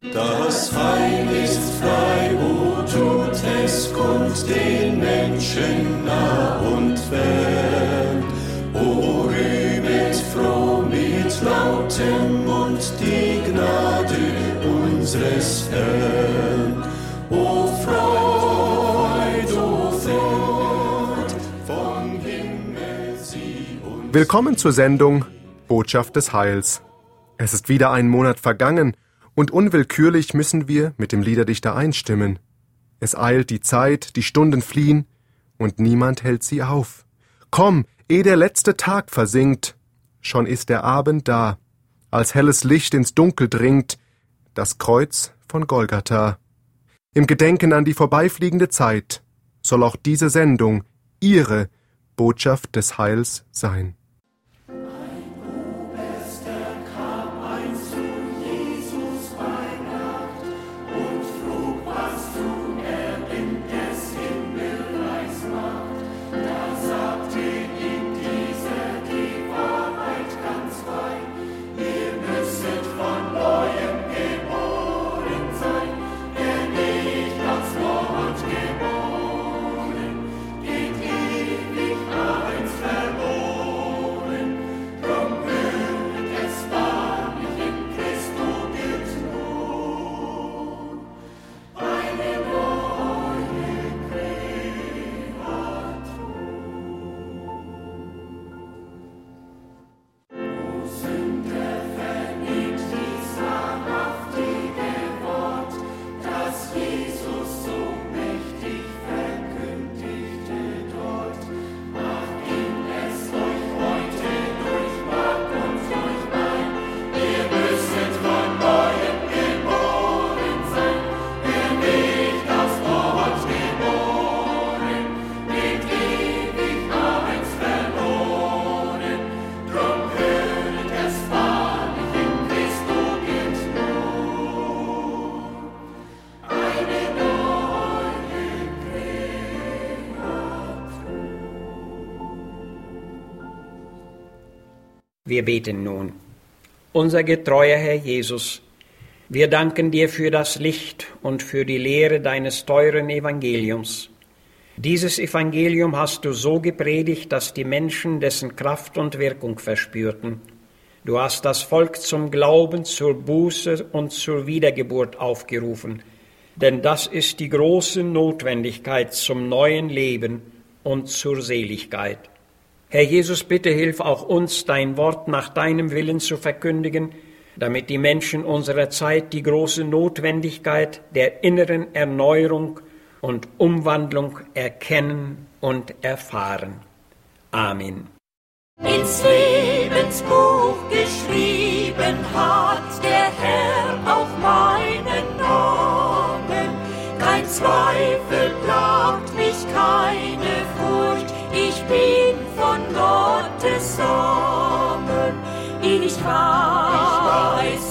Das Heil ist frei, wo tut es kund den Menschen nah und fern. O rühmet froh mit lautem Mund die Gnade unseres Herrn. O Freud, vom Himmel sie uns. Willkommen zur Sendung Botschaft des Heils. Es ist wieder ein Monat vergangen und unwillkürlich müssen wir mit dem Liederdichter einstimmen. Es eilt die Zeit, die Stunden fliehen und niemand hält sie auf. Komm, ehe der letzte Tag versinkt, schon ist der Abend da, als helles Licht ins Dunkel dringt, das Kreuz von Golgatha. Im Gedenken an die vorbeifliegende Zeit soll auch diese Sendung Ihre Botschaft des Heils sein. Wir beten nun. Unser getreuer Herr Jesus, wir danken dir für das Licht und für die Lehre deines teuren Evangeliums. Dieses Evangelium hast du so gepredigt, dass die Menschen dessen Kraft und Wirkung verspürten. Du hast das Volk zum Glauben, zur Buße und zur Wiedergeburt aufgerufen, denn das ist die große Notwendigkeit zum neuen Leben und zur Seligkeit. Herr Jesus, bitte hilf auch uns, dein Wort nach deinem Willen zu verkündigen, damit die Menschen unserer Zeit die große Notwendigkeit der inneren Erneuerung und Umwandlung erkennen und erfahren. Amen. Ins Lebensbuch geschrieben hat der Herr auch meinen Namen. Kein Zweifel plagt mich, keine Furcht, ich bin von Gottes Samen. Ich weiß,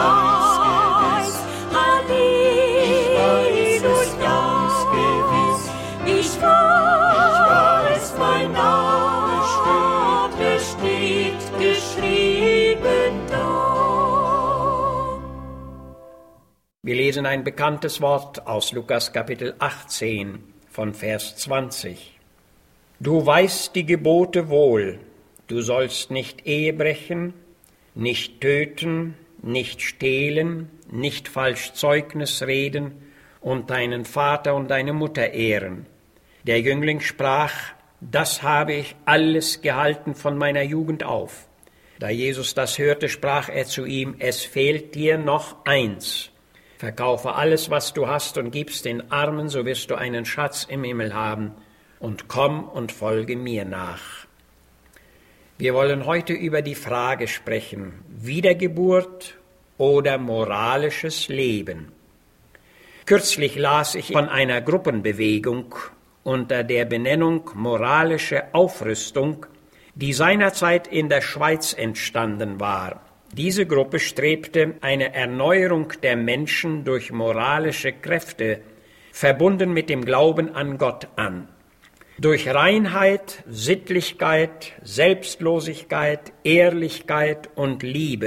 Halleluja, ich weiß, mein Name steht geschrieben da. Wir lesen ein bekanntes Wort aus Lukas Kapitel 18 von Vers 20. Du weißt die Gebote wohl, du sollst nicht Ehe brechen, nicht töten, nicht stehlen, nicht falsch Zeugnis reden und deinen Vater und deine Mutter ehren. Der Jüngling sprach, das habe ich alles gehalten von meiner Jugend auf. Da Jesus das hörte, sprach er zu ihm, es fehlt dir noch eins. Verkaufe alles, was du hast und gib's den Armen, so wirst du einen Schatz im Himmel haben. Und komm und folge mir nach. Wir wollen heute über die Frage sprechen, Wiedergeburt oder moralisches Leben. Kürzlich las ich von einer Gruppenbewegung unter der Benennung moralische Aufrüstung, die seinerzeit in der Schweiz entstanden war. Diese Gruppe strebte eine Erneuerung der Menschen durch moralische Kräfte, verbunden mit dem Glauben an Gott an. Durch Reinheit, Sittlichkeit, Selbstlosigkeit, Ehrlichkeit und Liebe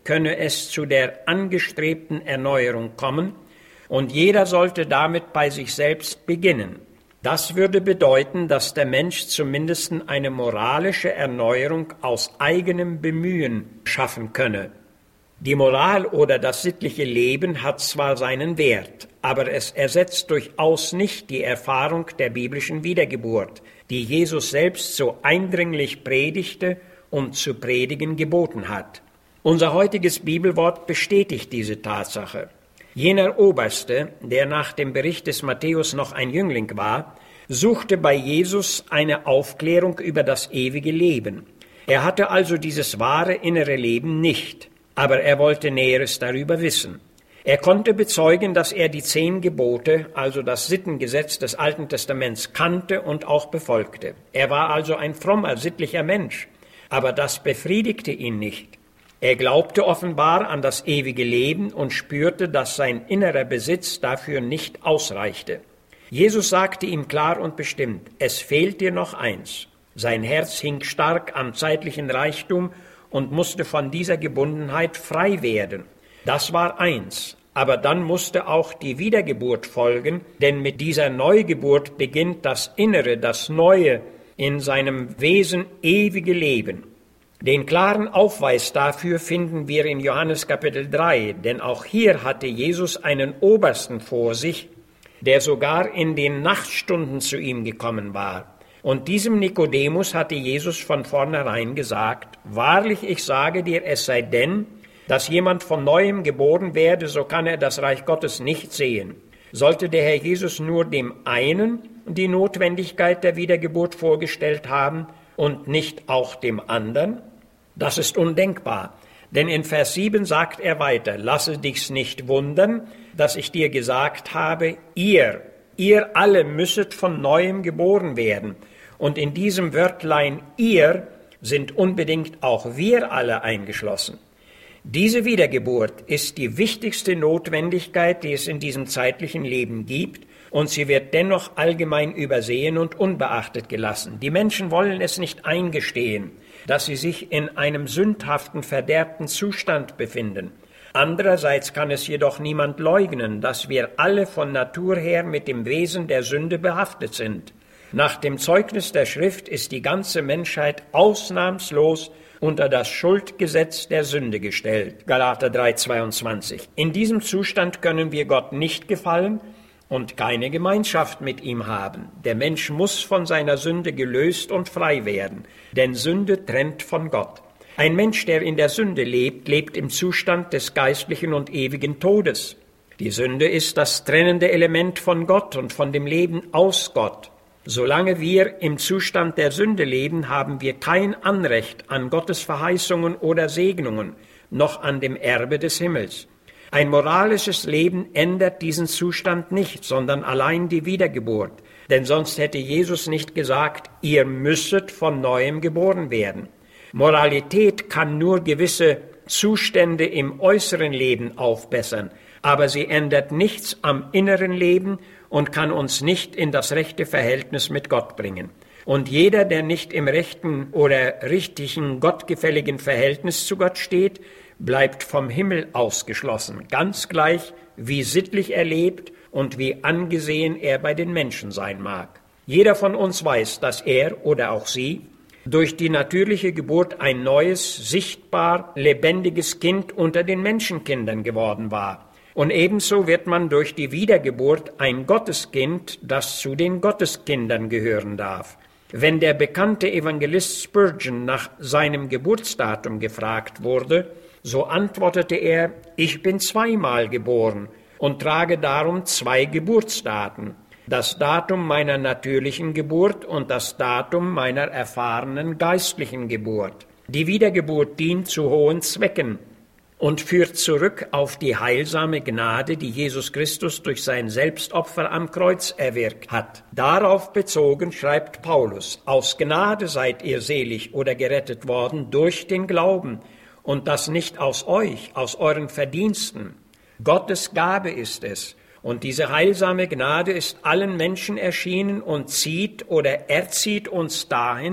könne es zu der angestrebten Erneuerung kommen, und jeder sollte damit bei sich selbst beginnen. Das würde bedeuten, dass der Mensch zumindest eine moralische Erneuerung aus eigenem Bemühen schaffen könne. Die Moral oder das sittliche Leben hat zwar seinen Wert, aber es ersetzt durchaus nicht die Erfahrung der biblischen Wiedergeburt, die Jesus selbst so eindringlich predigte und zu predigen geboten hat. Unser heutiges Bibelwort bestätigt diese Tatsache. Jener Oberste, der nach dem Bericht des Matthäus noch ein Jüngling war, suchte bei Jesus eine Aufklärung über das ewige Leben. Er hatte also dieses wahre innere Leben nicht, aber er wollte Näheres darüber wissen. Er konnte bezeugen, dass er die 10 Gebote, also das Sittengesetz des Alten Testaments, kannte und auch befolgte. Er war also ein frommer, sittlicher Mensch, aber das befriedigte ihn nicht. Er glaubte offenbar an das ewige Leben und spürte, dass sein innerer Besitz dafür nicht ausreichte. Jesus sagte ihm klar und bestimmt, es fehlt dir noch eins. Sein Herz hing stark am zeitlichen Reichtum und musste von dieser Gebundenheit frei werden. Das war eins, aber dann musste auch die Wiedergeburt folgen, denn mit dieser Neugeburt beginnt das Innere, das Neue, in seinem Wesen ewige Leben. Den klaren Aufweis dafür finden wir in Johannes Kapitel 3, denn auch hier hatte Jesus einen Obersten vor sich, der sogar in den Nachtstunden zu ihm gekommen war. Und diesem Nikodemus hatte Jesus von vornherein gesagt, wahrlich, ich sage dir, es sei denn, dass jemand von Neuem geboren werde, so kann er das Reich Gottes nicht sehen. Sollte der Herr Jesus nur dem einen die Notwendigkeit der Wiedergeburt vorgestellt haben und nicht auch dem anderen? Das ist undenkbar, denn in Vers 7 sagt er weiter, lasse dich's nicht wundern, dass ich dir gesagt habe, ihr alle müsset von Neuem geboren werden. Und in diesem Wörtlein ihr sind unbedingt auch wir alle eingeschlossen. Diese Wiedergeburt ist die wichtigste Notwendigkeit, die es in diesem zeitlichen Leben gibt, und sie wird dennoch allgemein übersehen und unbeachtet gelassen. Die Menschen wollen es nicht eingestehen, dass sie sich in einem sündhaften, verderbten Zustand befinden. Andererseits kann es jedoch niemand leugnen, dass wir alle von Natur her mit dem Wesen der Sünde behaftet sind. Nach dem Zeugnis der Schrift ist die ganze Menschheit ausnahmslos unter das Schuldgesetz der Sünde gestellt. Galater 3,22. In diesem Zustand können wir Gott nicht gefallen und keine Gemeinschaft mit ihm haben. Der Mensch muss von seiner Sünde gelöst und frei werden, denn Sünde trennt von Gott. Ein Mensch, der in der Sünde lebt, lebt im Zustand des geistlichen und ewigen Todes. Die Sünde ist das trennende Element von Gott und von dem Leben aus Gott. Solange wir im Zustand der Sünde leben, haben wir kein Anrecht an Gottes Verheißungen oder Segnungen, noch an dem Erbe des Himmels. Ein moralisches Leben ändert diesen Zustand nicht, sondern allein die Wiedergeburt. Denn sonst hätte Jesus nicht gesagt, ihr müsstet von Neuem geboren werden. Moralität kann nur gewisse Zustände im äußeren Leben aufbessern, aber sie ändert nichts am inneren Leben und kann uns nicht in das rechte Verhältnis mit Gott bringen. Und jeder, der nicht im rechten oder richtigen, gottgefälligen Verhältnis zu Gott steht, bleibt vom Himmel ausgeschlossen, ganz gleich, wie sittlich er lebt und wie angesehen er bei den Menschen sein mag. Jeder von uns weiß, dass er oder auch sie durch die natürliche Geburt ein neues, sichtbar lebendiges Kind unter den Menschenkindern geworden war. Und ebenso wird man durch die Wiedergeburt ein Gotteskind, das zu den Gotteskindern gehören darf. Wenn der bekannte Evangelist Spurgeon nach seinem Geburtsdatum gefragt wurde, so antwortete er, ich bin zweimal geboren und trage darum 2 Geburtsdaten, das Datum meiner natürlichen Geburt und das Datum meiner erfahrenen geistlichen Geburt. Die Wiedergeburt dient zu hohen Zwecken und führt zurück auf die heilsame Gnade, die Jesus Christus durch sein Selbstopfer am Kreuz erwirkt hat. Darauf bezogen schreibt Paulus, aus Gnade seid ihr selig oder gerettet worden durch den Glauben, und das nicht aus euch, aus euren Verdiensten. Gottes Gabe ist es, und diese heilsame Gnade ist allen Menschen erschienen und zieht oder erzieht uns dahin,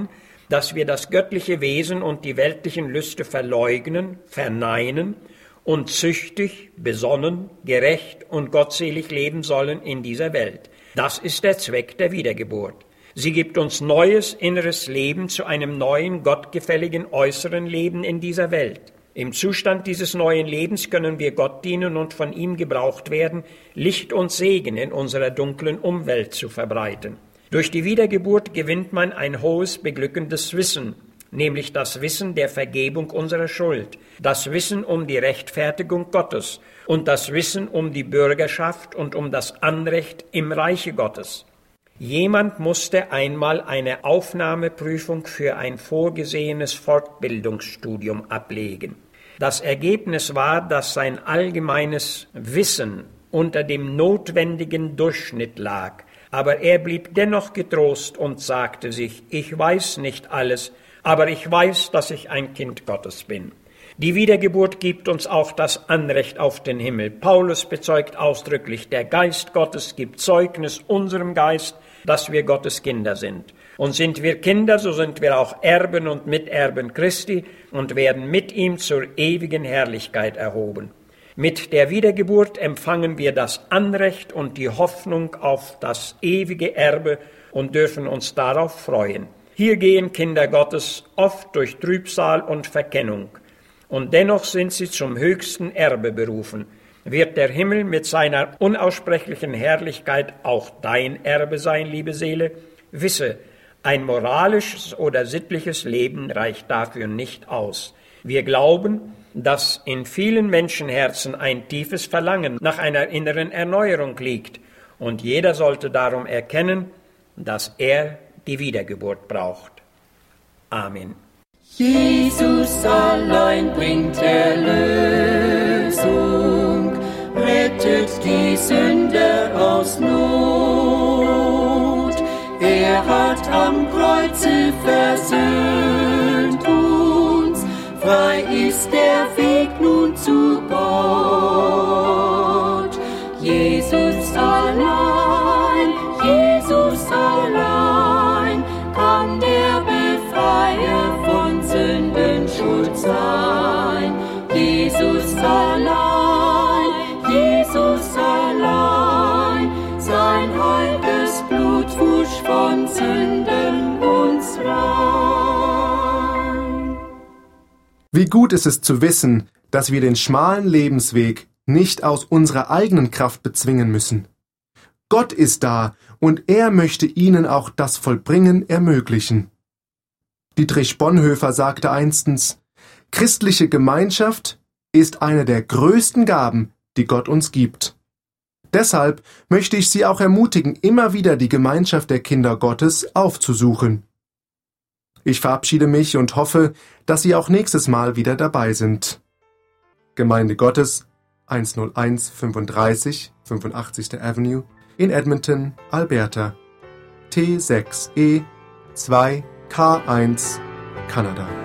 dass wir das göttliche Wesen und die weltlichen Lüste verleugnen, verneinen und züchtig, besonnen, gerecht und gottselig leben sollen in dieser Welt. Das ist der Zweck der Wiedergeburt. Sie gibt uns neues inneres Leben zu einem neuen, gottgefälligen äußeren Leben in dieser Welt. Im Zustand dieses neuen Lebens können wir Gott dienen und von ihm gebraucht werden, Licht und Segen in unserer dunklen Umwelt zu verbreiten. Durch die Wiedergeburt gewinnt man ein hohes, beglückendes Wissen, nämlich das Wissen der Vergebung unserer Schuld, das Wissen um die Rechtfertigung Gottes und das Wissen um die Bürgerschaft und um das Anrecht im Reiche Gottes. Jemand musste einmal eine Aufnahmeprüfung für ein vorgesehenes Fortbildungsstudium ablegen. Das Ergebnis war, dass sein allgemeines Wissen unter dem notwendigen Durchschnitt lag, aber er blieb dennoch getrost und sagte sich, ich weiß nicht alles, aber ich weiß, dass ich ein Kind Gottes bin. Die Wiedergeburt gibt uns auch das Anrecht auf den Himmel. Paulus bezeugt ausdrücklich, der Geist Gottes gibt Zeugnis unserem Geist, dass wir Gottes Kinder sind. Und sind wir Kinder, so sind wir auch Erben und Miterben Christi und werden mit ihm zur ewigen Herrlichkeit erhoben. Mit der Wiedergeburt empfangen wir das Anrecht und die Hoffnung auf das ewige Erbe und dürfen uns darauf freuen. Hier gehen Kinder Gottes oft durch Trübsal und Verkennung. Und dennoch sind sie zum höchsten Erbe berufen. Wird der Himmel mit seiner unaussprechlichen Herrlichkeit auch dein Erbe sein, liebe Seele? Wisse, ein moralisches oder sittliches Leben reicht dafür nicht aus. Wir glauben, dass in vielen Menschenherzen ein tiefes Verlangen nach einer inneren Erneuerung liegt. Und jeder sollte darum erkennen, dass er die Wiedergeburt braucht. Amen. Jesus allein bringt Erlösung, rettet die Sünder aus Not. Er hat am Kreuze versöhnt uns, frei ist der Weg nun zu Gott. Jesus allein kann der Befreier von Sündenschuld sein. Jesus allein, sein heiliges Blut wusch von Sünden uns rein. Wie gut ist es zu wissen, dass wir den schmalen Lebensweg nicht aus unserer eigenen Kraft bezwingen müssen. Gott ist da und er möchte ihnen auch das Vollbringen ermöglichen. Dietrich Bonhoeffer sagte einstens, christliche Gemeinschaft ist eine der größten Gaben, die Gott uns gibt. Deshalb möchte ich Sie auch ermutigen, immer wieder die Gemeinschaft der Kinder Gottes aufzusuchen. Ich verabschiede mich und hoffe, dass Sie auch nächstes Mal wieder dabei sind. Gemeinde Gottes, 10135 85. Avenue in Edmonton, Alberta, T6E 2K1, Kanada.